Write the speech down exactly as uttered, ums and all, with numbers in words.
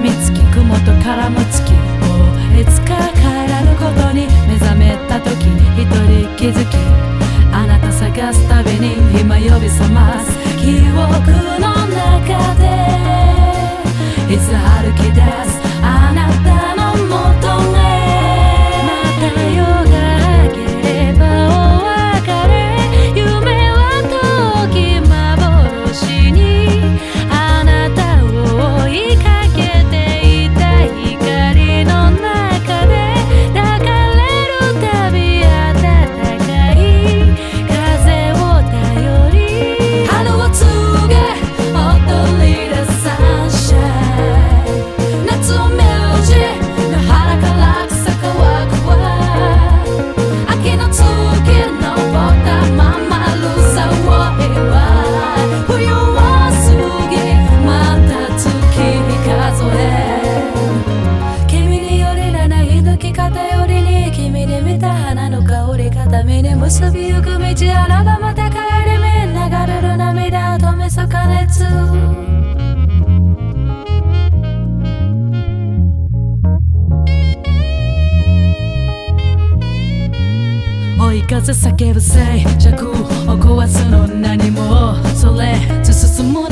みつき雲と絡む月もういつか帰らぬことに目覚めた時一人気づきあなた探すたびに今呼び覚ます記憶の中でいつ歩き出すあなたの元へまた夜が明ければお別れ夢は遠き幻にあなたを追いかけていた光の中で抱かれるたび暖かい風を頼り春を告げ踊り出すサンシャイン夏を見るじ野原から草乾くわ秋の月のぼったままるさを祝い冬は過ぎまた月数え君によりらない抜き方よりに君に見た花の香り片身に結びゆく道あらばまた帰り目流れる涙を止めそ加熱追い風叫ぶ静寂を壊すの何もそれ進む